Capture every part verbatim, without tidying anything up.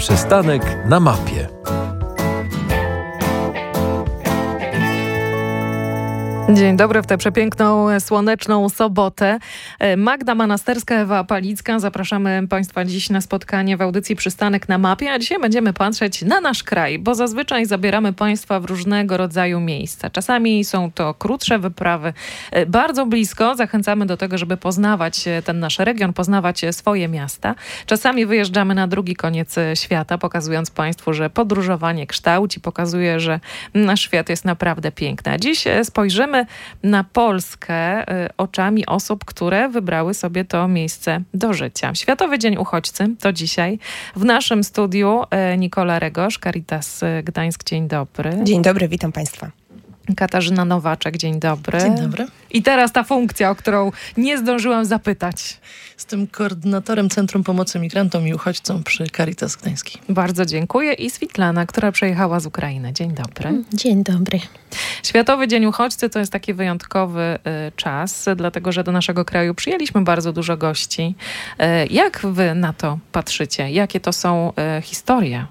Przystanek na mapie. Dzień dobry w tę przepiękną, słoneczną sobotę. Magda Manasterska, Ewa Palicka. Zapraszamy Państwa dziś na spotkanie w audycji Przystanek na mapie, a dzisiaj będziemy patrzeć na nasz kraj, bo zazwyczaj zabieramy Państwa w różnego rodzaju miejsca. Czasami są to krótsze wyprawy, bardzo blisko. Zachęcamy do tego, żeby poznawać ten nasz region, poznawać swoje miasta. Czasami wyjeżdżamy na drugi koniec świata, pokazując Państwu, że podróżowanie kształci, pokazuje, że nasz świat jest naprawdę piękny. A dziś spojrzymy na Polskę oczami osób, które wybrały sobie to miejsce do życia. Światowy Dzień Uchodźcy to dzisiaj. W naszym studiu Nikola Regosz, Caritas Gdańsk. Dzień dobry. Dzień dobry, witam Państwa. Katarzyna Nowaczek, dzień dobry. Dzień dobry. I teraz ta funkcja, o którą nie zdążyłam zapytać. Jestem koordynatorem Centrum Pomocy Migrantom i Uchodźcom przy Caritas Gdański. Bardzo dziękuję. I Switlana, która przyjechała z Ukrainy. Dzień dobry. Dzień dobry. Światowy Dzień Uchodźcy to jest taki wyjątkowy y, czas, dlatego że do naszego kraju przyjęliśmy bardzo dużo gości. Y, jak wy na to patrzycie? Jakie to są y, historie?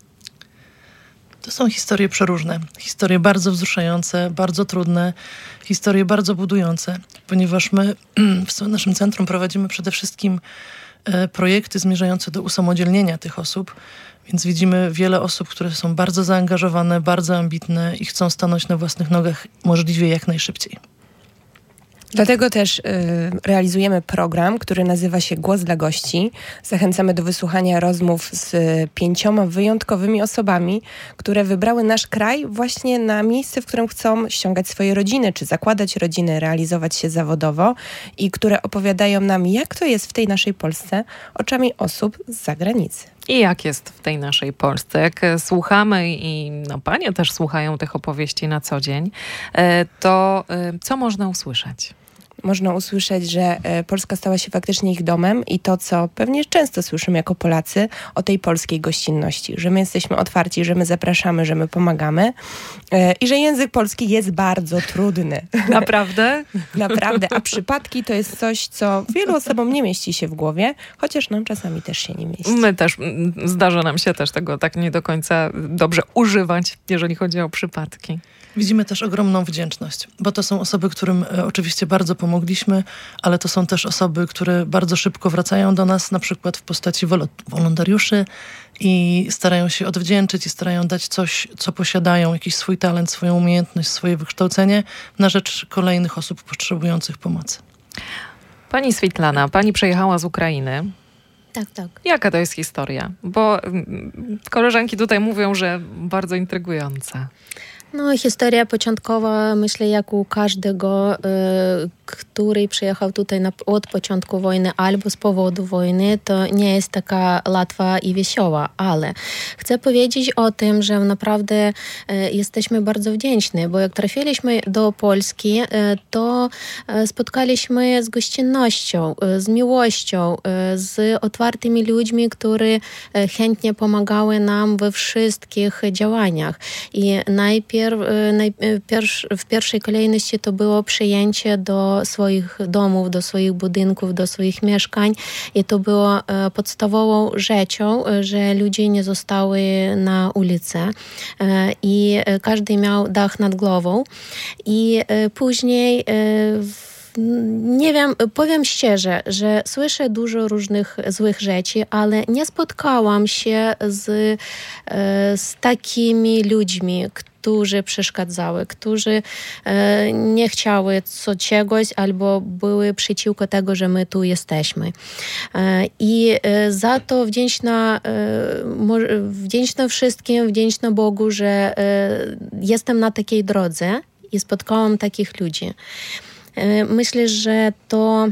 To są historie przeróżne, historie bardzo wzruszające, bardzo trudne, historie bardzo budujące, ponieważ my w naszym centrum prowadzimy przede wszystkim projekty zmierzające do usamodzielnienia tych osób, więc widzimy wiele osób, które są bardzo zaangażowane, bardzo ambitne i chcą stanąć na własnych nogach możliwie jak najszybciej. Dlatego też y, realizujemy program, który nazywa się Głos dla Gości. Zachęcamy do wysłuchania rozmów z pięcioma wyjątkowymi osobami, które wybrały nasz kraj właśnie na miejsce, w którym chcą ściągać swoje rodziny, czy zakładać rodziny, realizować się zawodowo i które opowiadają nam, jak to jest w tej naszej Polsce oczami osób z zagranicy. I jak jest w tej naszej Polsce? Jak słuchamy i no, panie też słuchają tych opowieści na co dzień, to co można usłyszeć? Można usłyszeć, że Polska stała się faktycznie ich domem i to, co pewnie często słyszymy jako Polacy o tej polskiej gościnności, że my jesteśmy otwarci, że my zapraszamy, że my pomagamy i że język polski jest bardzo trudny. Naprawdę? Naprawdę, a przypadki to jest coś, co wielu osobom nie mieści się w głowie, chociaż nam czasami też się nie mieści. My też, zdarza nam się też tego tak nie do końca dobrze używać, jeżeli chodzi o przypadki. Widzimy też ogromną wdzięczność, bo to są osoby, którym e, oczywiście bardzo pomogliśmy, ale to są też osoby, które bardzo szybko wracają do nas, na przykład w postaci wol- wolontariuszy i starają się odwdzięczyć i starają dać coś, co posiadają, jakiś swój talent, swoją umiejętność, swoje wykształcenie na rzecz kolejnych osób potrzebujących pomocy. Pani Switlana, pani przyjechała z Ukrainy. Tak, tak. Jaka to jest historia? Bo koleżanki tutaj mówią, że bardzo intrygująca. No, historia początkowa, myślę, jak u każdego, y, który przyjechał tutaj na, od początku wojny albo z powodu wojny, to nie jest taka łatwa i wesoła, ale chcę powiedzieć o tym, że naprawdę y, jesteśmy bardzo wdzięczni, bo jak trafiliśmy do Polski, y, to y, spotkaliśmy z gościnnością, y, z miłością, y, z otwartymi ludźmi, którzy y, chętnie pomagały nam we wszystkich działaniach. I najpierw Najpierw, w pierwszej kolejności to było przyjęcie do swoich domów, do swoich budynków, do swoich mieszkań i to było podstawową rzeczą, że ludzie nie zostały na ulicy i każdy miał dach nad głową i później nie wiem, powiem szczerze, że słyszę dużo różnych złych rzeczy, ale nie spotkałam się z, z takimi ludźmi, którzy przeszkadzały, którzy e, nie chciały co czegoś albo były przeciwko tego, że my tu jesteśmy. E, I e, za to wdzięczna, e, mo, wdzięczna wszystkim, wdzięczna Bogu, że e, jestem na takiej drodze i spotkałam takich ludzi. E, myślę, że to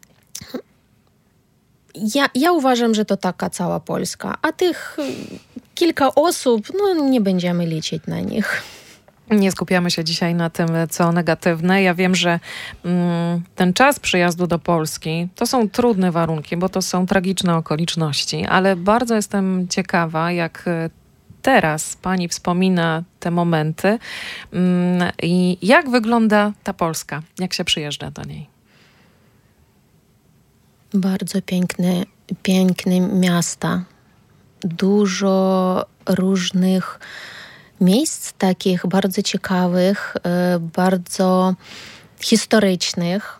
Ja, ja uważam, że to taka cała Polska, a tych kilka osób, no nie będziemy liczyć na nich. Nie skupiamy się dzisiaj na tym, co negatywne. Ja wiem, że mm, ten czas przyjazdu do Polski to są trudne warunki, bo to są tragiczne okoliczności, ale bardzo jestem ciekawa, jak teraz pani wspomina te momenty mm, i jak wygląda ta Polska, jak się przyjeżdża do niej. Bardzo piękne, piękne miasta. dużo różnych miejsc takich bardzo ciekawych, bardzo historycznych,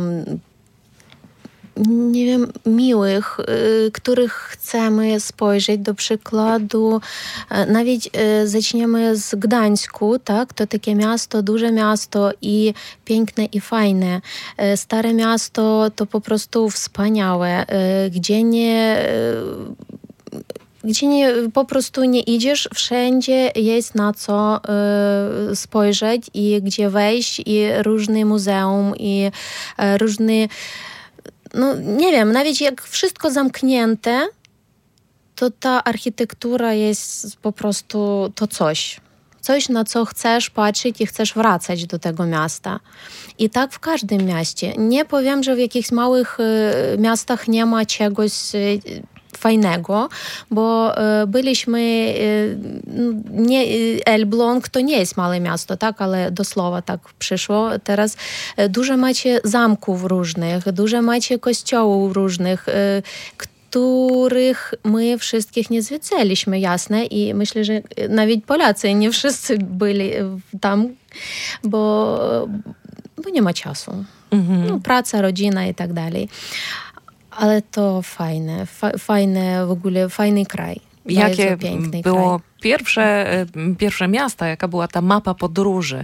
nie wiem, miłych, których chcemy spojrzeć. Do przykładu, nawet zaczniemy z Gdańsku, tak? To takie miasto, duże miasto i piękne i fajne. Stare miasto to po prostu wspaniałe, gdzie nie... Gdzie nie, po prostu nie idziesz, wszędzie jest na co y, spojrzeć i gdzie wejść, i różne muzeum, i y, różne, no nie wiem, nawet jak wszystko zamknięte, to ta architektura jest po prostu to coś. Coś, na co chcesz patrzeć i chcesz wracać do tego miasta. I tak w każdym mieście. Nie powiem, że w jakichś małych y, miastach nie ma czegoś y, fajnego, bo y, byliśmy y, nie, Elbląg to nie jest małe miasto, tak, ale do słowa tak przyszło. Teraz y, dużo macie zamków różnych, dużo macie kościołów różnych, y, których my wszystkich nie zwiedzaliśmy, jasne, i myślę, że nawet Polacy nie wszyscy byli tam, bo, bo nie ma czasu. Mhm. No, praca, rodzina i tak dalej. Ale to fajne, fa- fajne w ogóle, fajny kraj. Jakie było pierwsze, pierwsze miasta, jaka była ta mapa podróży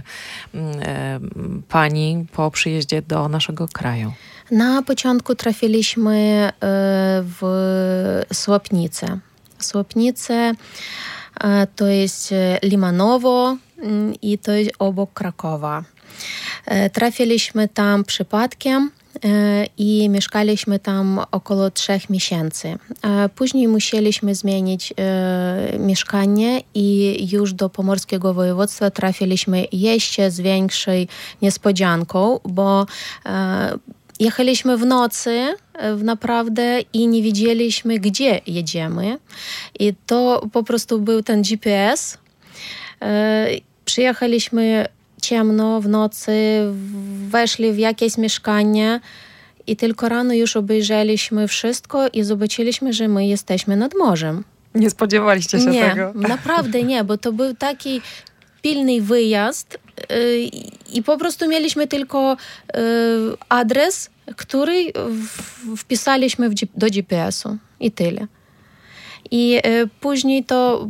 pani po przyjeździe do naszego kraju? Na początku trafiliśmy w Słopnicę. Słopnice to jest Limanowo i to jest obok Krakowa. Trafiliśmy tam przypadkiem i mieszkaliśmy tam około trzech miesięcy. Później musieliśmy zmienić e, mieszkanie i już do Pomorskiego Województwa trafiliśmy jeszcze z większej niespodzianką, bo e, jechaliśmy w nocy w naprawdę i nie wiedzieliśmy, gdzie jedziemy. I to po prostu był ten G P S. E, przyjechaliśmy ciemno w nocy, weszli w jakieś mieszkanie i tylko rano już obejrzeliśmy wszystko i zobaczyliśmy, że my jesteśmy nad morzem. Nie spodziewaliście się nie, tego? Nie, naprawdę nie, bo to był taki pilny wyjazd yy, i po prostu mieliśmy tylko yy, adres, który w, wpisaliśmy w, do G P S-u i tyle. I yy, później to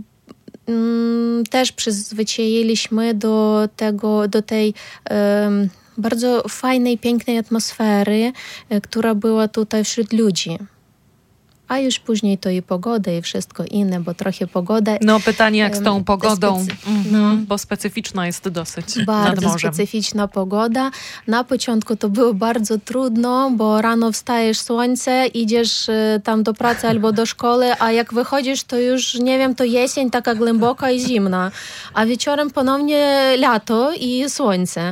też przyzwyczailiśmy do tego, do tej um, bardzo fajnej, pięknej atmosfery, która była tutaj wśród ludzi. A już później to i pogoda i wszystko inne, bo trochę pogoda... No pytanie jak z tą pogodą, specy... mhm, bo specyficzna jest dosyć bardzo nad morzem. Specyficzna pogoda. Na początku to było bardzo trudno, bo rano wstajesz, słońce, idziesz tam do pracy albo do szkoły, a jak wychodzisz, to już, nie wiem, to jesień taka głęboka i zimna, a wieczorem ponownie lato i słońce.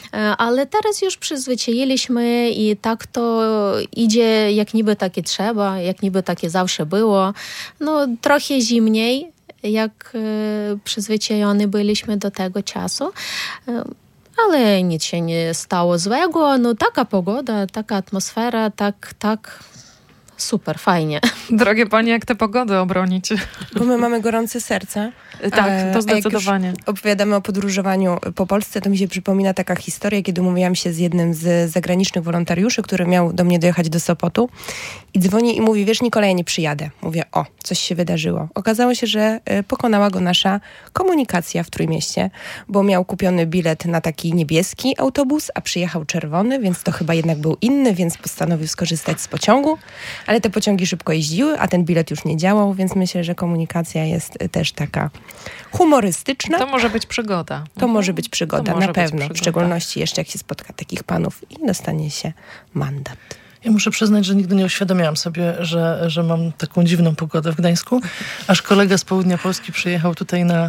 Ale teraz już przyzwyczailiśmy i tak to idzie jak niby takie trzeba, jak niby takie zawsze było. No trochę zimniej, jak e, przyzwyczajeni byliśmy do tego czasu. E, ale nic się nie stało złego. No taka pogoda, taka atmosfera, tak, tak. Super, fajnie. Drogie panie, jak tę pogodę obronić? Bo my mamy gorące serca. Tak, to zdecydowanie. A jak już opowiadamy o podróżowaniu po Polsce, to mi się przypomina taka historia, kiedy umówiłam się z jednym z zagranicznych wolontariuszy, który miał do mnie dojechać do Sopotu i dzwoni i mówi, wiesz Nikola, ja nie przyjadę. Mówię, o, coś się wydarzyło. Okazało się, że pokonała go nasza komunikacja w Trójmieście, bo miał kupiony bilet na taki niebieski autobus, a przyjechał czerwony, więc to chyba jednak był inny, więc postanowił skorzystać z pociągu. Ale te pociągi szybko jeździły, a ten bilet już nie działał, więc myślę, że komunikacja jest też taka humorystyczna. To może być przygoda. To mhm. może być przygoda, może na pewno. przygoda. W szczególności jeszcze jak się spotka takich panów i dostanie się mandat. Ja muszę przyznać, że nigdy nie uświadomiałam sobie, że, że mam taką dziwną pogodę w Gdańsku. Aż kolega z południa Polski przyjechał tutaj na,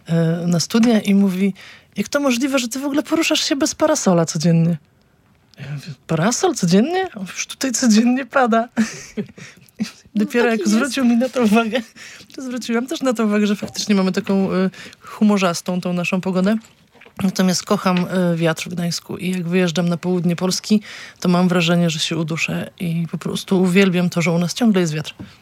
na studia i mówi, jak to możliwe, że ty w ogóle poruszasz się bez parasola codziennie? Ja mówię, parasol codziennie? On już tutaj codziennie pada. Dopiero no jak jest. zwrócił mi na to uwagę, to zwróciłam też na to uwagę, że faktycznie mamy taką y, humorzastą tą naszą pogodę. Natomiast kocham y, wiatr w Gdańsku i jak wyjeżdżam na południe Polski, to mam wrażenie, że się uduszę i po prostu uwielbiam to, że u nas ciągle jest wiatr.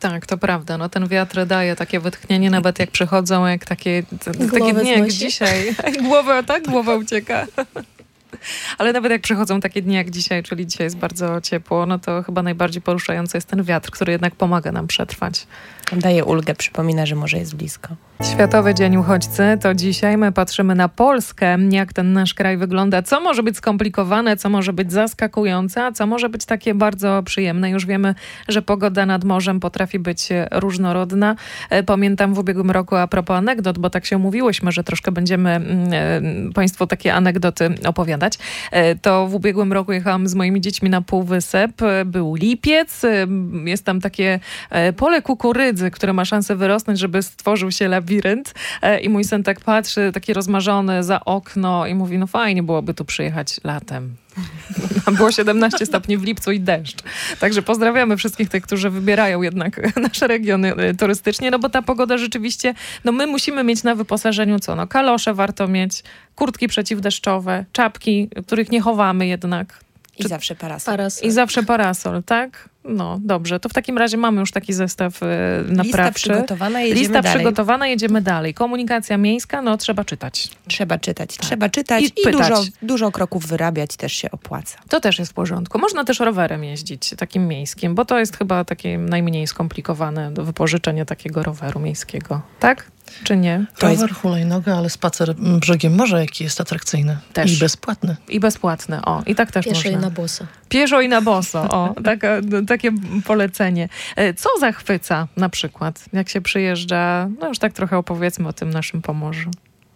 Tak, to prawda. No, ten wiatr daje takie wytchnienie, nawet jak przychodzą, jak takie, t- takie Głowę dni jak znosi. dzisiaj. Głowa, tak? Głowa ucieka. Ale nawet jak przychodzą takie dni jak dzisiaj, czyli dzisiaj jest bardzo ciepło, no to chyba najbardziej poruszający jest ten wiatr, który jednak pomaga nam przetrwać. Daje ulgę, przypomina, że może jest blisko. Światowy Dzień Uchodźcy to dzisiaj. My patrzymy na Polskę, jak ten nasz kraj wygląda, co może być skomplikowane, co może być zaskakujące, a co może być takie bardzo przyjemne. Już wiemy, że pogoda nad morzem potrafi być różnorodna. Pamiętam w ubiegłym roku a propos anegdot, bo tak się umówiłyśmy, że troszkę będziemy mm, Państwu takie anegdoty opowiadać. To w ubiegłym roku jechałam z moimi dziećmi na Półwysep. Był lipiec, jest tam takie pole kukurydzy, które ma szansę wyrosnąć, żeby stworzył się labirynt. I mój syn tak patrzy, taki rozmarzony za okno i mówi, no fajnie byłoby tu przyjechać latem. Było siedemnaście stopni w lipcu i deszcz. Także pozdrawiamy wszystkich tych, którzy wybierają jednak nasze regiony turystycznie, no bo ta pogoda rzeczywiście, no my musimy mieć na wyposażeniu co? No kalosze warto mieć, kurtki przeciwdeszczowe, czapki, których nie chowamy jednak. I Czy... zawsze parasol. Parasol. I zawsze parasol, tak? No dobrze, to w takim razie mamy już taki zestaw y, naprawczy. Lista przygotowana, jedziemy Lista dalej. przygotowana, jedziemy dalej. Komunikacja miejska, no trzeba czytać. Trzeba czytać, trzeba czytać I i, pytać. dużo, dużo kroków wyrabiać też się opłaca. To też jest w porządku. Można też rowerem jeździć, takim miejskim, bo to jest chyba takie najmniej skomplikowane do wypożyczenia takiego roweru miejskiego. Tak? Czy nie? To jest- Rower, hulajnoga, ale spacer brzegiem morza, jaki jest atrakcyjny. Też. I bezpłatny. I bezpłatne. O, i tak też Pieszo i można. na boso. Pieszo i na boso. O, taka, takie polecenie. E, Co zachwyca na przykład, jak się przyjeżdża, no już tak trochę opowiedzmy o tym naszym Pomorzu.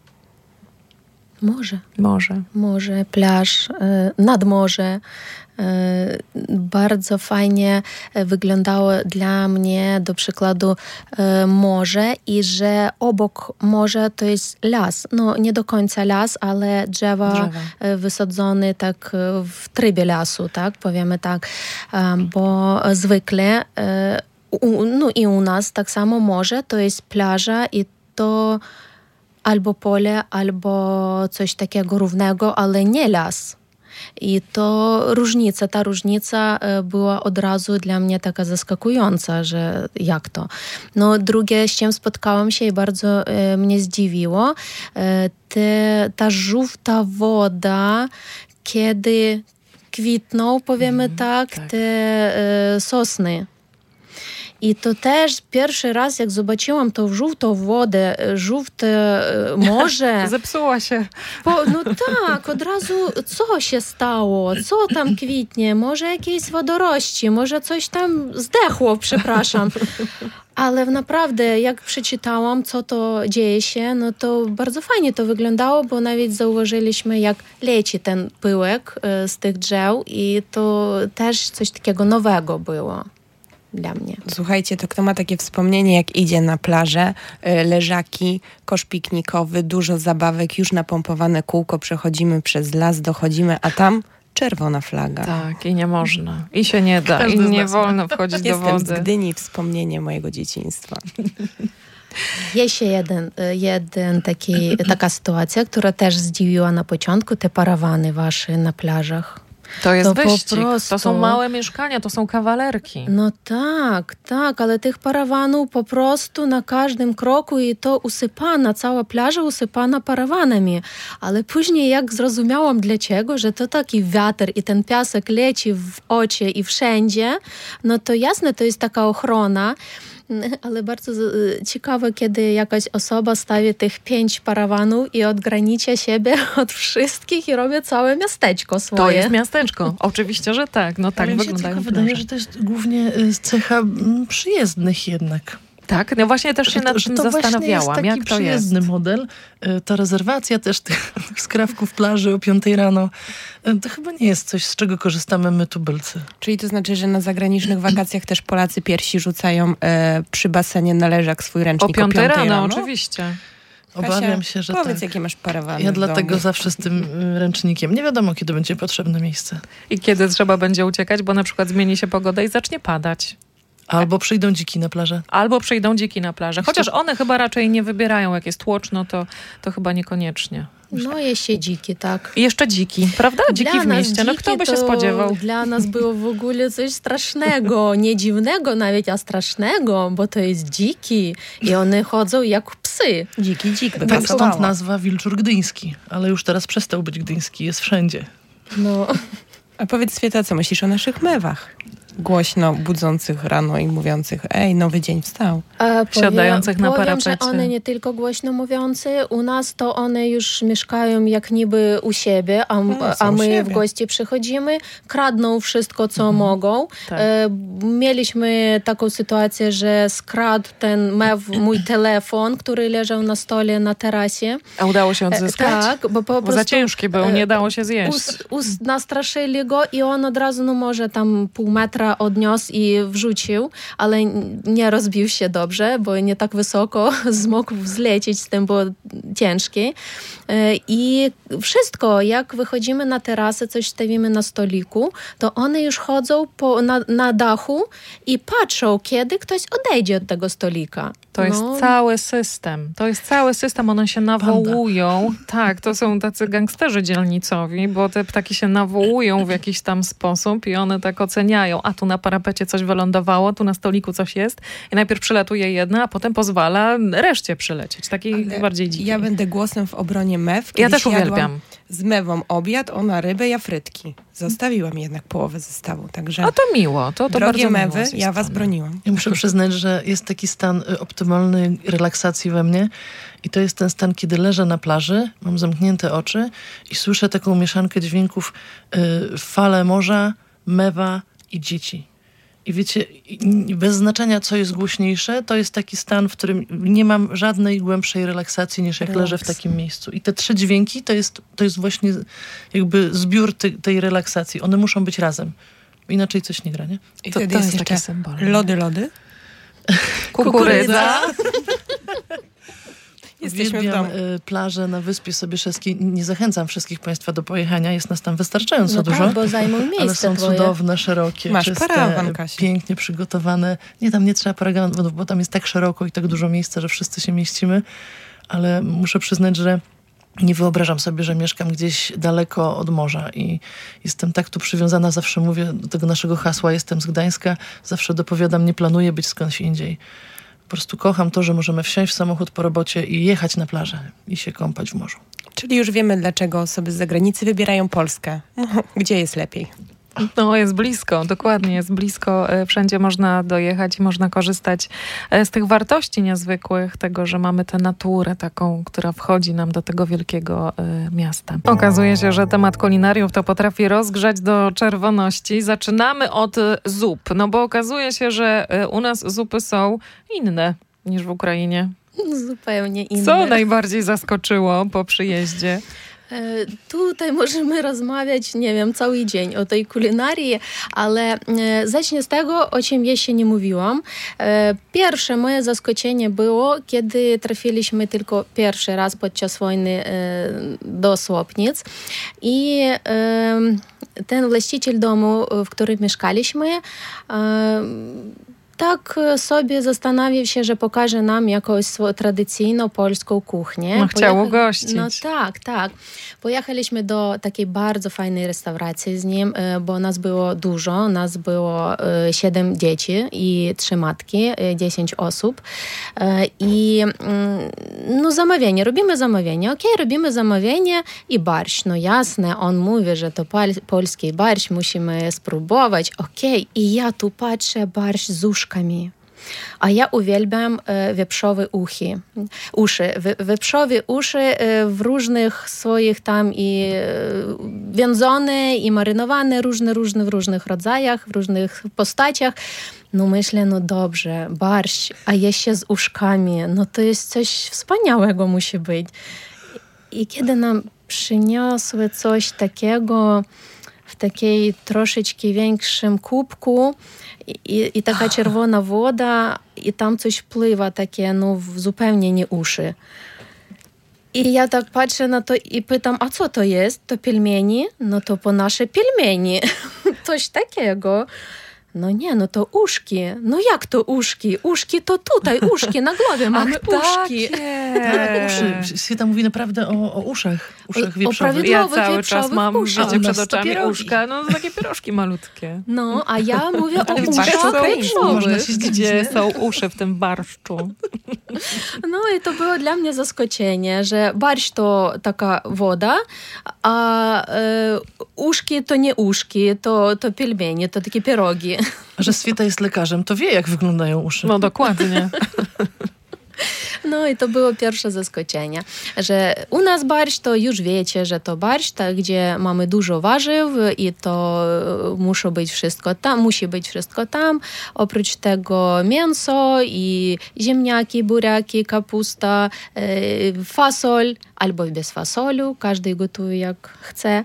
Morze. Morze. Morze, plaż, e, nad morze. E, Bardzo fajnie e, wyglądało dla mnie, do przykładu, e, morze i że obok morza to jest las. No nie do końca las, ale drzewa, Drzewa. e, wysadzone tak e, w trybie lasu, tak powiemy tak, E, bo zwykle e, u, no i u nas tak samo morze to jest plaża i to albo pole, albo coś takiego równego, ale nie las. I to różnica, ta różnica e, była od razu dla mnie taka zaskakująca, że jak to. No drugie, z czym spotkałam się i bardzo e, mnie zdziwiło, e, te, ta żółta woda, kiedy kwitną, powiemy Mhm, tak, tak. te e, sosny. I to też pierwszy raz, jak zobaczyłam tą żółtą wodę, żółte e, morze, Zepsuła się. po, no tak, od razu co się stało, co tam kwitnie, może jakieś wodorości, może coś tam zdechło, przepraszam. Ale naprawdę, jak przeczytałam, co to dzieje się, no to bardzo fajnie to wyglądało, bo nawet zauważyliśmy, jak leci ten pyłek e, z tych drzew i to też coś takiego nowego było dla mnie. Słuchajcie, to kto ma takie wspomnienie, jak idzie na plażę, y, leżaki, kosz piknikowy, dużo zabawek, już napompowane kółko, przechodzimy przez las, dochodzimy, a tam czerwona flaga. Tak, i nie można. I się nie da. Każdy I z nie nas. wolno wchodzić do Jestem z wody. Gdyni, wspomnienie mojego dzieciństwa. Jeszcze jeden, jeden taki, taka sytuacja, która też zdziwiła na początku, te parawany wasze na plażach. To jest To po wyścig. prostu- To są małe mieszkania, to są kawalerki. No tak, tak, ale tych parawanów po prostu na każdym kroku i to usypana, cała plaża usypana parawanami. Ale później jak zrozumiałam dlaczego, że to taki wiatr i ten piasek leci w oczy i wszędzie, no to jasne, to jest taka ochrona. Ale bardzo y, ciekawe, kiedy jakaś osoba stawi tych pięć parawanów i odgranicza siebie od wszystkich i robi całe miasteczko swoje. To jest miasteczko. Oczywiście, że tak. No tak Ale mi się wyglądają tylko wydaje, plaże. że to jest głównie y, cecha mm, przyjezdnych jednak. Tak, no właśnie też się Że nad to, że tym to właśnie zastanawiałam, jest jak taki to jest. przyjezdny model. Y, Ta rezerwacja też tych, tych skrawków plaży o piątej rano, y, to chyba nie jest coś, z czego korzystamy my tubylcy. Czyli to znaczy, że na zagranicznych wakacjach też Polacy pierwsi rzucają e, przy basenie na leżak swój O ręcznik piątej rano, rano? oczywiście. Obawiam Kasia, się, że powiedz, tak. jakie masz parawany Ja w dlatego domu. zawsze z tym y, ręcznikiem. Nie wiadomo, kiedy będzie potrzebne miejsce. I kiedy trzeba będzie uciekać, bo na przykład zmieni się pogoda i zacznie padać. Albo przyjdą dziki na plażę. Albo przyjdą dziki na plażę. Chociaż one chyba raczej nie wybierają, jak jest tłoczno, to, to chyba niekoniecznie. myślę. No jeszcze dziki, tak. I jeszcze dziki, prawda? Dziki Dla w nas mieście. No dziki kto by się to spodziewał? Dla nas było w ogóle coś strasznego, nie dziwnego nawet, a strasznego, bo to jest dziki i one chodzą jak psy. Dziki dzik by Tak, pasowało. stąd nazwa wilczur gdyński, ale już teraz przestał być gdyński, jest wszędzie. No. A powiedz, Sweta, co myślisz o naszych mewach? Głośno budzących rano i mówiących, ej, nowy dzień wstał. A Siadających na powiem, parapecie. że one nie tylko głośno mówiące, u nas to one już mieszkają jak niby u siebie, a, No, są a u my siebie. w gości przychodzimy, kradną wszystko, co Mhm. mogą. Tak. E, mieliśmy taką sytuację, że skradł ten mew mój telefon, który leżał na stole na terasie. A udało się E, odzyskać? tak, bo po Bo prostu za ciężki był, nie dało się zjeść. Us, us, nastraszyli go i on od razu, no może tam pół metra odniósł i wrzucił, ale n- nie rozbił się dobrze, bo nie tak wysoko zmógł zlecieć, z tym było ciężkie. E, I wszystko, jak wychodzimy na terasę, coś stawimy na stoliku, to one już chodzą po, na, na dachu i patrzą, kiedy ktoś odejdzie od tego stolika. To jest No. cały system. To jest cały system. One się nawołują. Tak, to są tacy gangsterzy dzielnicowi, bo te ptaki się nawołują w jakiś tam sposób i one tak oceniają. A tu na parapecie coś wylądowało, tu na stoliku coś jest. I najpierw przylatuje jedna, a potem pozwala reszcie przylecieć. Takiej Ale bardziej dzikiej. Ja będę głosem w obronie mew. Ja Kiedyś też jadłam uwielbiam. z mewą obiad, ona rybę, ja frytki. Zostawiłam jednak połowę zestawu, także A to miło. To, to drogie bardzo miło mewy, z jej ja was strony. broniłam. Ja muszę przyznać, że jest taki stan y, optymalnej relaksacji we mnie i to jest ten stan, kiedy leżę na plaży, mam zamknięte oczy i słyszę taką mieszankę dźwięków y, fale morza, mewa i dzieci. I wiecie, i- i bez znaczenia, co jest głośniejsze, to jest taki stan, w którym nie mam żadnej głębszej relaksacji, niż jak Relaks. leżę w takim miejscu. I te trzy dźwięki to jest, to jest właśnie jakby zbiór ty, tej relaksacji. One muszą być razem. Inaczej coś nie gra, nie? I To- wtedy to jest jest taki jeszcze symbol. lody, lody. Kukurydza. Jesteśmy w Uwielbiam domu. y, plażę na Wyspie Sobieskiego. Nie zachęcam wszystkich Państwa do pojechania. Jest nas tam wystarczająco No dużo. tak, bo zajmą miejsce Ale są twoje. cudowne, szerokie, Masz czyste, parawan, Kasiu. pięknie przygotowane. Nie, tam nie trzeba paragonów, bo tam jest tak szeroko i tak dużo miejsca, że wszyscy się mieścimy. Ale muszę przyznać, że nie wyobrażam sobie, że mieszkam gdzieś daleko od morza i jestem tak tu przywiązana, zawsze mówię do tego naszego hasła, jestem z Gdańska, zawsze dopowiadam, nie planuję być skądś indziej. Po prostu kocham to, że możemy wsiąść w samochód po robocie i jechać na plażę i się kąpać w morzu. Czyli już wiemy, dlaczego osoby z zagranicy wybierają Polskę. No, gdzie jest lepiej? No, jest blisko, dokładnie, jest blisko. E, Wszędzie można dojechać i można korzystać e, z tych wartości niezwykłych, tego, że mamy tę naturę taką, która wchodzi nam do tego wielkiego e, miasta. Okazuje się, że temat kulinariów to potrafi rozgrzać do czerwoności. Zaczynamy od e, zup, no bo okazuje się, że e, u nas zupy są inne niż w Ukrainie. Zupełnie inne. Co najbardziej zaskoczyło po przyjeździe? E, Tutaj możemy rozmawiać, nie wiem, cały dzień o tej kulinarii, ale e, zacznę z tego, o czym jeszcze nie mówiłam. E, Pierwsze moje zaskoczenie było, kiedy trafiliśmy tylko pierwszy raz podczas wojny e, do Słopnic i e, ten właściciel domu, w którym mieszkaliśmy, e, tak sobie zastanawiał się, że pokaże nam jakąś swo- tradycyjną polską kuchnię. No, chciał Pojecha- ugościć. No tak, tak. Pojechaliśmy do takiej bardzo fajnej restauracji z nim, e, bo nas było dużo. Nas było e, siedem dzieci i trzy matki, e, dziesięć osób. E, I mm, no zamawianie, robimy zamawianie. Okej, robimy zamawianie i barszcz. No jasne, on mówi, że to pal- polski barszcz, musimy spróbować. Okej, i ja tu patrzę, barszcz z uszkami. A ja uwielbiam e, wieprzowe uchy, uszy. Wy, wieprzowe uszy e, w różnych swoich tam i e, wędzone i marynowane, różne, różne, w różnych rodzajach, w różnych postaciach. No myślę, no dobrze, barszcz, a jeszcze z uszkami, no to jest coś wspaniałego musi być. I kiedy nam przyniosły coś takiego w takiej troszeczkę większym kubku, i, i taka czerwona woda, i tam coś pływa takie, no w zupełnie nie uszy. I ja tak patrzę na to i pytam, a co to jest? To pelmeni? No to po nasze pelmeni. Coś takiego. No nie, no to uszki. No jak to uszki? Uszki to tutaj, uszki na głowie mamy. Ach, uszki. Tak, uszy. Świeta mówi naprawdę o, o uszach, uszach O- o wieprzowych. prawie- Ja Wieprzowych, cały wieprzowych czas mam uszach. życie A u przed nas to oczami pierogi. uszka, no to takie pierożki malutkie. No, a ja mówię o Ale w uszach barszczu wieprzowych. można się zdziwić, Gdzie nie? są uszy w tym barszczu? No i to było dla mnie zaskoczenie, że barszcz to taka woda, a e, uszki to nie uszki, to, to pelmenie, to takie pierogi. Że Sweta jest lekarzem, to wie, jak wyglądają uszy. No dokładnie. No i to było pierwsze zaskoczenie, że u nas barszcz to już wiecie, że to barszcz, tak, gdzie mamy dużo warzyw i to musi być wszystko tam, musi być wszystko tam. Oprócz tego mięso i ziemniaki, buraki, kapusta, e, fasol albo bez fasolu, każdy gotuje jak chce.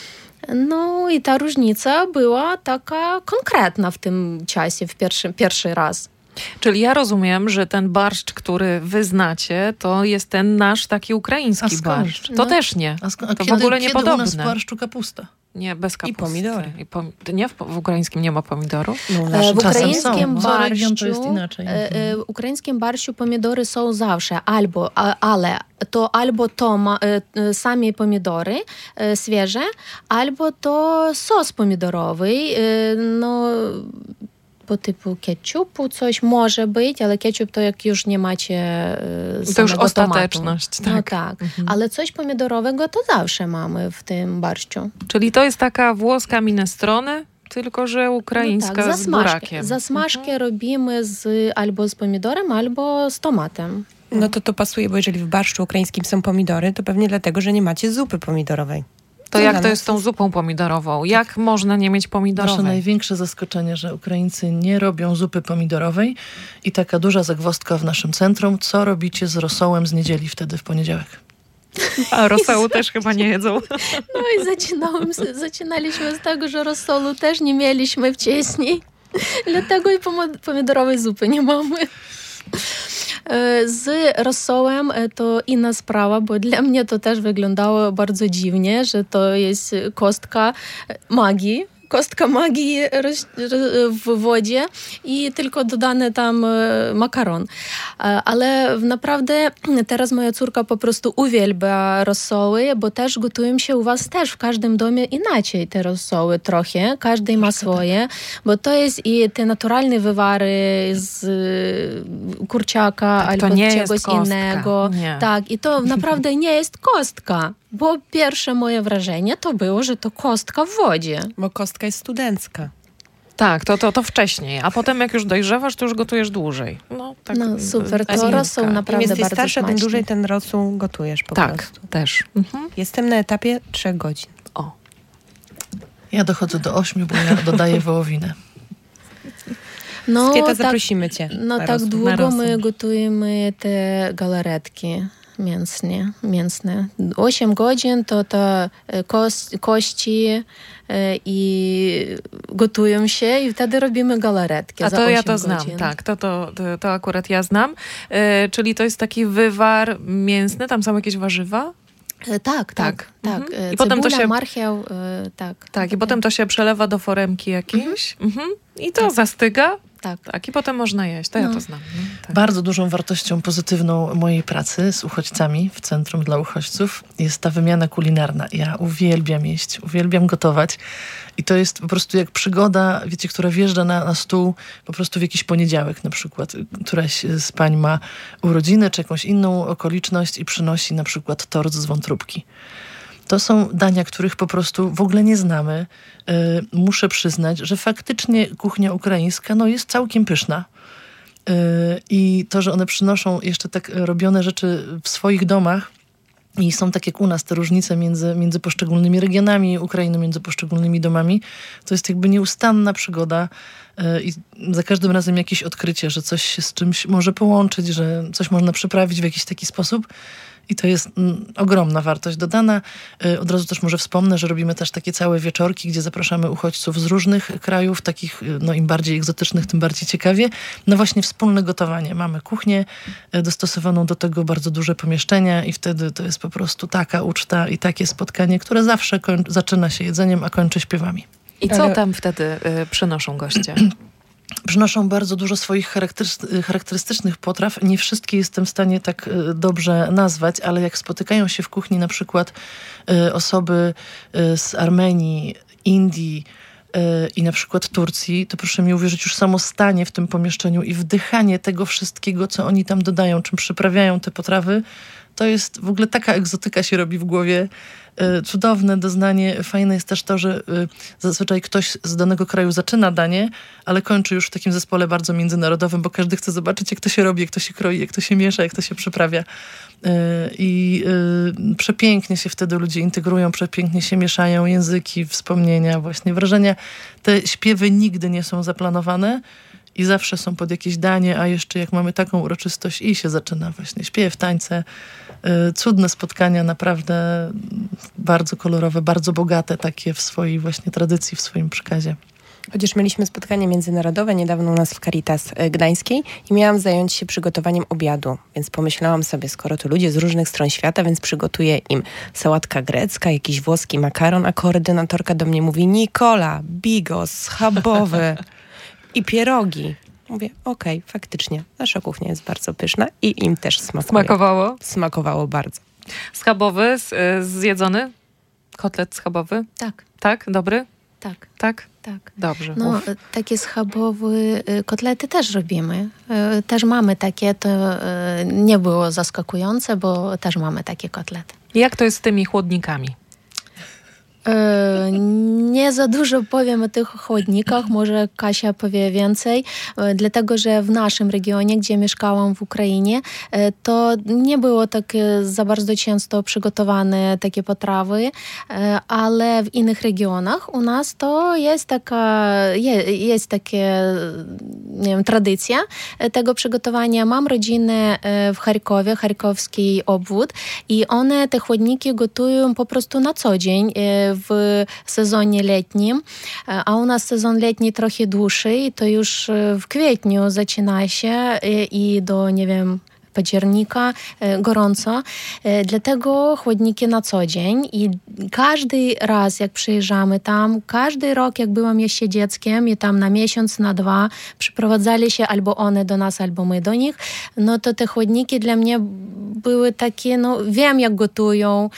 No i ta różnica była taka konkretna w tym czasie, w pierwszy, pierwszy raz. Czyli ja rozumiem, że ten barszcz, który wy znacie, to jest ten nasz taki A ukraiński skąd? barszcz. To No. też nie. A, sko- a To kiedy, w ogóle kiedy niepodobne. u nas w barszczu kapusta? Nie, bez kapusty. pomidory. I pom- nie, w, w ukraińskim nie ma pomidorów? No, E, nasze W czasem ukraińskim są. Co region to barszczu, jest inaczej. e, e, w ukraińskim barszczu pomidory są zawsze, albo, a, ale to albo to ma, e, e, same pomidory e, świeże, albo to sos pomidorowy, e, no po typu ketchupu coś może być, ale ketchup to jak już nie macie e, To już samego ostateczność, tomatu. tak. No tak, ale coś pomidorowego to zawsze mamy w tym barszczu. Czyli to jest taka włoska minestrone, tylko że ukraińska No tak, z zasmażkę. burakiem. Zasmażkę robimy z, albo z pomidorem, albo z tomatem. No to to pasuje, bo jeżeli w barszczu ukraińskim są pomidory, to pewnie dlatego, że nie macie zupy pomidorowej. To Co jak dla to nas jest z tą zupą pomidorową? Jak można nie mieć Nasze pomidorowej? największe zaskoczenie, że Ukraińcy nie robią zupy pomidorowej i taka duża zagwozdka w naszym centrum. Co robicie z rosołem z niedzieli wtedy w poniedziałek? A rosołu też chyba nie jedzą. No i zaczynałem, zaczynaliśmy z tego, że rosolu też nie mieliśmy wcześniej. Dlatego i pomo- pomidorowej zupy nie mamy. E, Z rosołem e, to inna sprawa, bo dla mnie to też wyglądało bardzo dziwnie, że to jest kostka magii. Kostka magii roz- ro- w wodzie i tylko dodane tam e, makaron. E, Ale naprawdę teraz moja córka po prostu uwielbia rosoły, bo też gotują się u was też w każdym domie inaczej te rosoły trochę. Każdy ma swoje, bo to jest i te naturalne wywary z e, kurczaka Tak, albo to nie z jest czegoś kostka. innego. Nie. Tak, i to naprawdę nie jest kostka. Bo pierwsze moje wrażenie to było, że to kostka w wodzie. Bo kostka jest studencka. Tak, to, to, to wcześniej. A potem jak już dojrzewasz, to już gotujesz dłużej. No, tak, No super, to esencka. rosół Im naprawdę jesteś bardzo starsza, tym smaczny. dłużej ten rosół gotujesz po Tak, prostu. też. Mhm. Jestem na etapie trzech godzin. O. Ja dochodzę do ośmiu, bo ja dodaję wołowinę. No Skieta, tak, zaprosimy cię. no na tak rosół. długo rosół. my gotujemy te galaretki mięsne. mięsne. osiem godzin to te e, kos, kości e, i gotują się i wtedy robimy galaretki A za to ja osiem to znam, godzin. tak, to, to, to, to akurat ja znam. E, czyli to jest taki wywar mięsny, tam są jakieś warzywa? E, Tak, tak, tak. Mhm. E, I potem to Cebula, się- marchew, e, tak. Tak, i potem to się przelewa do foremki jakiejś. Mhm. I to zastyga. Tak. Tak, i potem można jeść. To ja No. to znam. No, tak. Bardzo dużą wartością pozytywną mojej pracy z uchodźcami w Centrum dla Uchodźców jest ta wymiana kulinarna. Ja uwielbiam jeść, uwielbiam gotować i to jest po prostu jak przygoda, wiecie, która wjeżdża na, na stół po prostu w jakiś poniedziałek na przykład. Któraś z pań ma urodziny czy jakąś inną okoliczność i przynosi na przykład tort z wątróbki. To są dania, których po prostu w ogóle nie znamy. Yy, muszę przyznać, że faktycznie kuchnia ukraińska no, jest całkiem pyszna. Yy, I to, że one przynoszą jeszcze tak robione rzeczy w swoich domach i są tak jak u nas te różnice między, między poszczególnymi regionami Ukrainy, między poszczególnymi domami, to jest jakby nieustanna przygoda yy, i za każdym razem jakieś odkrycie, że coś się z czymś może połączyć, że coś można przyprawić w jakiś taki sposób. I to jest mm, ogromna wartość dodana. Y, od razu też może wspomnę, że robimy też takie całe wieczorki, gdzie zapraszamy uchodźców z różnych krajów, takich y, no, im bardziej egzotycznych, tym bardziej ciekawie. No właśnie wspólne gotowanie. Mamy kuchnię y, dostosowaną do tego, bardzo duże pomieszczenia i wtedy to jest po prostu taka uczta i takie spotkanie, które zawsze koń- zaczyna się jedzeniem, a kończy śpiewami. I co Ale... tam wtedy y, przynoszą goście? Przynoszą bardzo dużo swoich charakteryst- charakterystycznych potraw. Nie wszystkie jestem w stanie tak y, dobrze nazwać, ale jak spotykają się w kuchni na przykład y, osoby y, z Armenii, Indii, i na przykład Turcji, to proszę mi uwierzyć, już samo stanie w tym pomieszczeniu i wdychanie tego wszystkiego, co oni tam dodają, czym przyprawiają te potrawy, to jest w ogóle taka egzotyka się robi w głowie. Cudowne doznanie. Fajne jest też to, że zazwyczaj ktoś z danego kraju zaczyna danie, ale kończy już w takim zespole bardzo międzynarodowym, bo każdy chce zobaczyć, jak to się robi, jak to się kroi, jak to się miesza, jak to się przyprawia. I przepięknie się wtedy ludzie integrują, przepięknie się mieszają języki, wspomnienia, właśnie wrażenia. Te śpiewy nigdy nie są zaplanowane i zawsze są pod jakieś danie, a jeszcze jak mamy taką uroczystość i się zaczyna właśnie śpiew, tańce. Cudne spotkania, naprawdę bardzo kolorowe, bardzo bogate takie w swojej właśnie tradycji, w swoim przekazie. Chociaż mieliśmy spotkanie międzynarodowe niedawno u nas w Caritas Gdańskiej i miałam zająć się przygotowaniem obiadu, więc pomyślałam sobie, skoro to ludzie z różnych stron świata, więc przygotuję im sałatka grecka, jakiś włoski makaron, a koordynatorka do mnie mówi: Nikola, bigos, schabowy i pierogi. Mówię, okej, okay, faktycznie, nasza kuchnia jest bardzo pyszna i im też smakuje. Smakowało? Smakowało bardzo. Schabowy, zjedzony? Kotlet schabowy? Tak. Tak? Dobry? Tak. Tak? Tak. Dobrze. No, Uf. takie schabowe kotlety też robimy. Też mamy takie, to nie było zaskakujące, bo też mamy takie kotlety. Jak to jest z tymi chłodnikami? Nie za dużo powiem o tych chłodnikach, może Kasia powie więcej, dlatego że w naszym regionie, gdzie mieszkałam w Ukrainie, to nie było tak za bardzo często przygotowane takie potrawy, ale w innych regionach u nas to jest taka, jest takie, nie wiem, tradycja tego przygotowania. Mam rodzinę w Charkowie, charkowski obwód i one te chłodniki gotują po prostu na co dzień w sezonie letnim, a u nas sezon letni trochę dłuższy i to już w kwietniu zaczyna się i do, nie wiem, października gorąco. Dlatego chłodniki na co dzień i każdy raz jak przyjeżdżamy tam, każdy rok jak byłam jeszcze dzieckiem i tam na miesiąc, na dwa przyprowadzali się albo one do nas, albo my do nich, no to te chłodniki dla mnie były takie, no wiem jak gotują,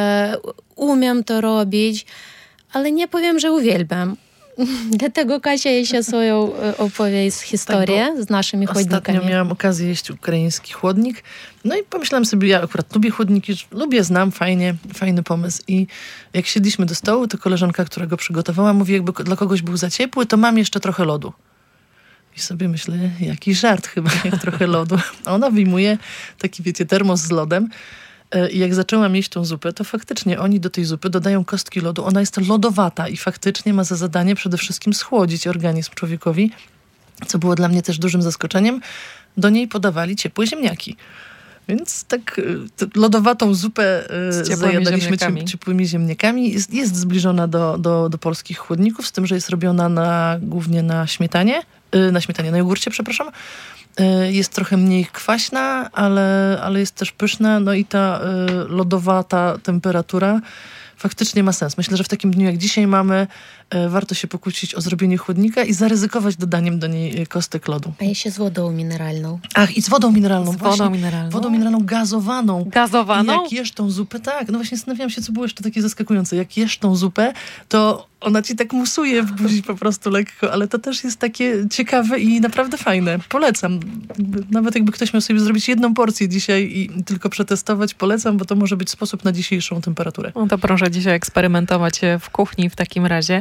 umiem to robić, ale nie powiem, że uwielbiam. Dlatego Kasia jeszcze swoją opowie historię tak, z naszymi chłodnikami. Ostatnio miałam okazję jeść ukraiński chłodnik. No i pomyślałam sobie, ja akurat lubię chłodniki, lubię, znam, fajnie, fajny pomysł. I jak siedliśmy do stołu, to koleżanka, która go przygotowała, mówi, jakby dla kogoś był za ciepły, to mam jeszcze trochę lodu. I sobie myślę, jaki żart chyba, jak trochę lodu. A ona wyjmuje taki, wiecie, termos z lodem. I jak zaczęłam jeść tą zupę, to faktycznie oni do tej zupy dodają kostki lodu. Ona jest lodowata i faktycznie ma za zadanie przede wszystkim schłodzić organizm człowiekowi, co było dla mnie też dużym zaskoczeniem. Do niej podawali ciepłe ziemniaki. Więc tak lodowatą zupę zajadaliśmy ziemniakami. ciepłymi ziemniakami. Jest, jest zbliżona do, do, do polskich chłodników, z tym, że jest robiona na, głównie na śmietanie, na śmietanie, na jogurcie, przepraszam. Jest trochę mniej kwaśna, ale, ale jest też pyszna. No i ta y, lodowata temperatura faktycznie ma sens. Myślę, że w takim dniu jak dzisiaj mamy, y, warto się pokłócić o zrobienie chłodnika i zaryzykować dodaniem do niej kostek lodu. A jeszcze z wodą mineralną. Ach, i z wodą mineralną. Z właśnie. wodą mineralną. Wodą mineralną gazowaną. Gazowaną? I jak jesz tą zupę, tak. No właśnie zastanawiałam się, co było jeszcze takie zaskakujące. Jak jesz tą zupę, to ona ci tak musuje w buzi po prostu lekko, ale to też jest takie ciekawe i naprawdę fajne. Polecam. Nawet jakby ktoś miał sobie zrobić jedną porcję dzisiaj i tylko przetestować, polecam, bo to może być sposób na dzisiejszą temperaturę. No to proszę dzisiaj eksperymentować w kuchni w takim razie.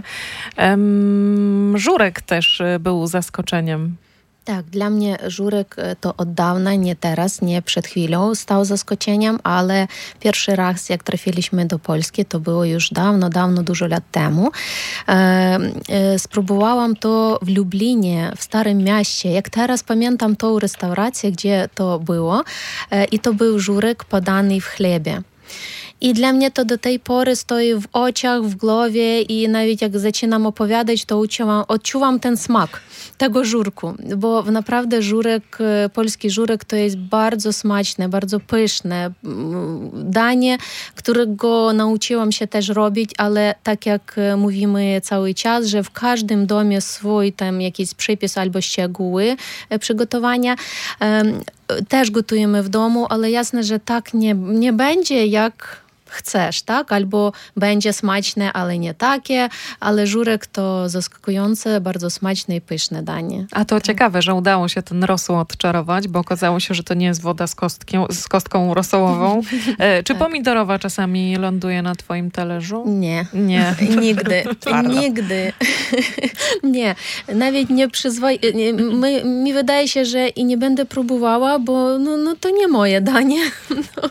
Um, żurek też był zaskoczeniem. Tak, dla mnie żurek to od dawna, nie teraz, nie przed chwilą stał zaskoczeniem, ale pierwszy raz jak trafiliśmy do Polski, to było już dawno, dawno, dużo lat temu. E, e, spróbowałam to w Lublinie, w Starym Mieście. Jak teraz pamiętam tą restaurację, gdzie to było e, i to był żurek podany w chlebie. I dla mnie to do tej pory stoi w oczach, w głowie i nawet jak zaczynam opowiadać, to odczuwam, odczuwam ten smak tego żurku, bo naprawdę żurek, polski żurek to jest bardzo smaczne, bardzo pyszne danie, którego nauczyłam się też robić, ale tak jak mówimy cały czas, że w każdym domie swój tam jakiś przypis albo szczegóły przygotowania. Też gotujemy w domu, ale jasne, że tak nie, nie będzie jak chcesz, tak? Albo będzie smaczne, ale nie takie, ale żurek to zaskakujące, bardzo smaczne i pyszne danie. A to tak. Ciekawe, że udało się ten rosół odczarować, bo okazało się, że to nie jest woda z, kostkiem, z kostką rosołową. E, czy tak. pomidorowa czasami ląduje na twoim talerzu? Nie. Nie. Nigdy. Nigdy. Nie. Nawet nie przyzwoi... My, mi wydaje się, że i nie będę próbowała, bo no, no to nie moje danie. No.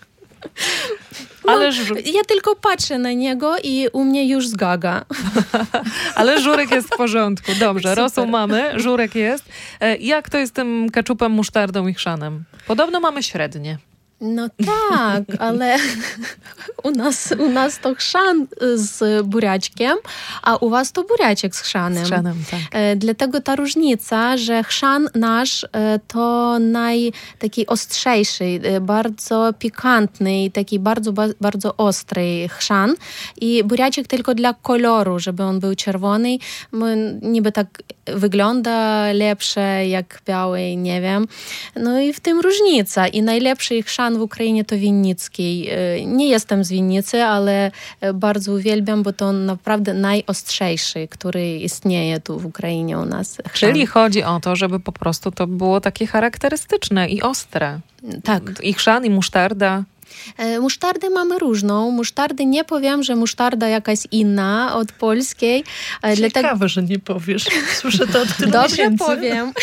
Ale żur... Ja tylko patrzę na niego i u mnie już zgaga. Ale żurek jest w porządku. Dobrze, super. Rosół mamy, żurek jest. Jak to jest z tym keczupem, musztardą i chrzanem? Podobno mamy średnie. No tak, ale u nas, u nas to chrzan z buraczkiem, a u was to buraczek z chrzanem. Z chrzanem, tak. E, dlatego ta różnica, że chrzan nasz e, to naj taki ostrzejszy, e, bardzo pikantny, taki bardzo, ba, bardzo ostry chrzan i buraczek tylko dla koloru, żeby on był czerwony. Niby tak wygląda lepsze jak biały, nie wiem. No i w tym różnica. I najlepszy chrzan w Ukrainie to winnicki. Nie jestem z Winnicy, ale bardzo uwielbiam, bo to on naprawdę najostrzejszy, który istnieje tu w Ukrainie u nas. Chrzan. Czyli chodzi o to, żeby po prostu to było takie charakterystyczne i ostre. Tak. I chrzan, i musztarda. Musztardę mamy różną. Musztardy nie powiem, że musztarda jakaś inna od polskiej. Ciekawe, Dlatego... że nie powiesz. Słyszę to od tylu Dobrze miesięcy. powiem.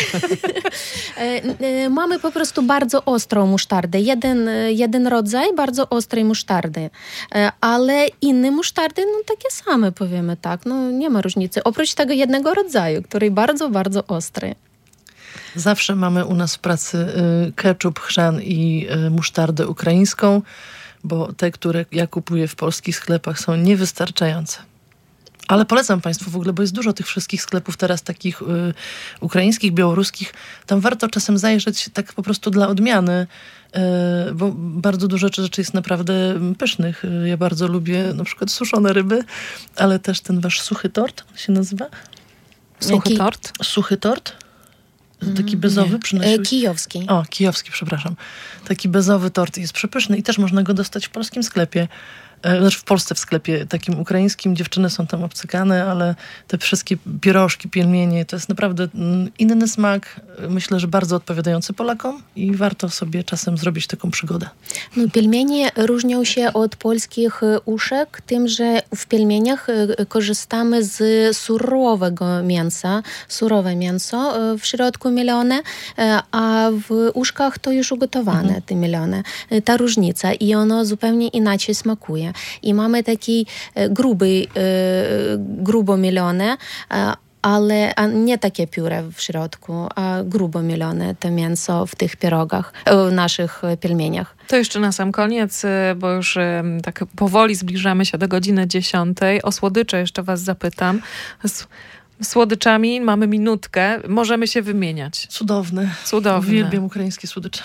Mamy po prostu bardzo ostrą musztardę. Jeden, jeden rodzaj bardzo ostrej musztardy. Ale inne musztardy, no takie same powiemy tak. No nie ma różnicy. Oprócz tego jednego rodzaju, który bardzo, bardzo ostry. Zawsze mamy u nas w pracy keczup, chrzan i musztardę ukraińską, bo te, które ja kupuję w polskich sklepach, są niewystarczające. Ale polecam Państwu w ogóle, bo jest dużo tych wszystkich sklepów teraz takich y, ukraińskich, białoruskich. Tam warto czasem zajrzeć tak po prostu dla odmiany, y, bo bardzo dużo rzeczy jest naprawdę pysznych. Ja bardzo lubię na przykład suszone ryby, ale też ten wasz suchy tort się nazywa? Suchy tort? Suchy tort. Taki bezowy przynosił... Kijowski. O, kijowski, przepraszam. Taki bezowy tort jest przepyszny i też można go dostać w polskim sklepie. Znaczy w Polsce w sklepie takim ukraińskim. Dziewczyny są tam obcykane, ale te wszystkie pierożki, pielmienie, to jest naprawdę inny smak. Myślę, że bardzo odpowiadający Polakom i warto sobie czasem zrobić taką przygodę. No, pielmienie różnią się od polskich uszek tym, że w pielmieniach korzystamy z surowego mięsa, surowe mięso w środku mielone, a w uszkach to już ugotowane, mhm. te mielone. Ta różnica i ono zupełnie inaczej smakuje. I mamy taki gruby, grubo mielone, ale nie takie pióre w środku, a grubo mielone to mięso w tych pierogach, w naszych pielmieniach. To jeszcze na sam koniec, bo już tak powoli zbliżamy się do godziny dziesiątej. O słodycze jeszcze was zapytam. Z słodyczami mamy minutkę. Możemy się wymieniać. Cudowne. Cudowne. Uwielbiam ukraińskie słodycze.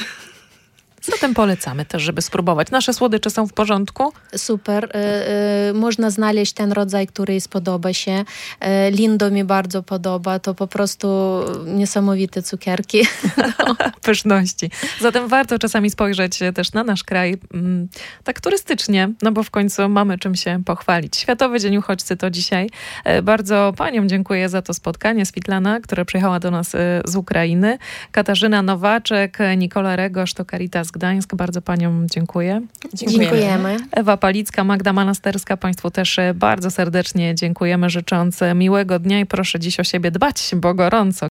Zatem polecamy też, żeby spróbować. Nasze słodycze są w porządku? Super. Y, y, można znaleźć ten rodzaj, który spodoba się. Y, Lindo mi bardzo podoba. To po prostu niesamowite cukierki. No. Pyszności. Zatem warto czasami spojrzeć też na nasz kraj mm, tak turystycznie, no bo w końcu mamy czym się pochwalić. Światowy Dzień Uchodźcy to dzisiaj. Y, bardzo paniom dziękuję za to spotkanie. Switlana, która przyjechała do nas y, z Ukrainy. Katarzyna Nowaczek, Nikola Regosz, to Caritas Gdańsk. Bardzo paniom dziękuję. Dziękujemy. Dziękujemy. Ewa Palicka, Magda Manasterska. Państwu też bardzo serdecznie dziękujemy, życząc miłego dnia i proszę dziś o siebie dbać, bo gorąco.